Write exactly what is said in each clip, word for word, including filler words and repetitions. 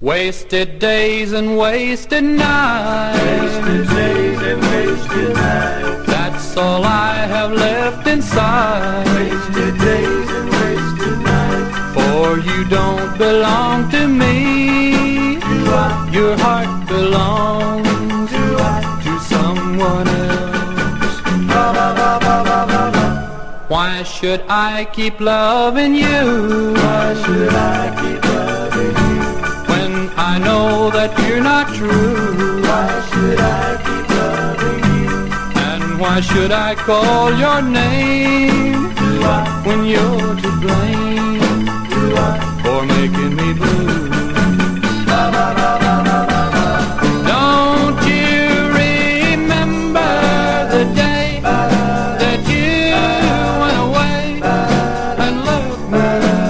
Wasted days and wasted nights. Wasted days and wasted nights. That's all I have left inside. Wasted days and wasted nights. For you don't belong to me. Do I? Your heart belongs Do I? to someone else. Ba, ba, ba, ba, ba, ba, ba. Why should I keep loving you? Why should I keep loving you? When I know that you're not true. Why should I keep loving you? And why should I call your name Do I? when you're to blame Do I? for making me blue? Ba, ba, ba, ba, ba, ba, ba. Don't you remember the day that you went away and left me?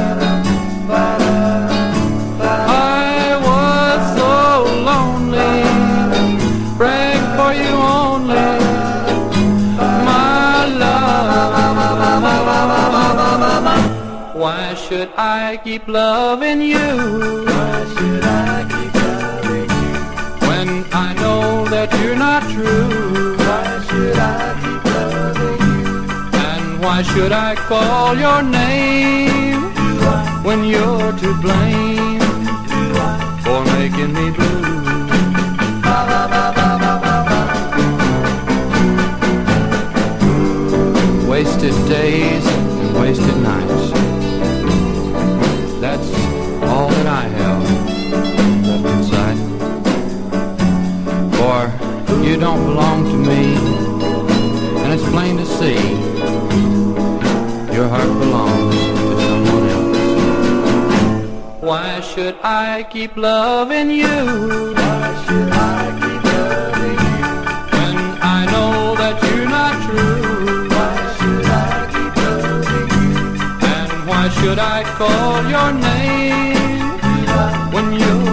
I was so lonely, praying for you only, my love. Why should I keep loving you? Why should I keep loving you? When I know that you're not true. Why should I keep loving you? And why should I call your name Do I? when you're to blame Do I? for making me blue? Ba, ba, ba, ba, ba, ba, ba. Wasted days and wasted nights. That's all that I have left inside. For you don't belong to me, and it's plain to see your heart belongs to someone else. Why should I keep loving you? Why should I keep loving you? When I know that you're not true? Why should I keep loving you? And why should I call your name Do I? when you're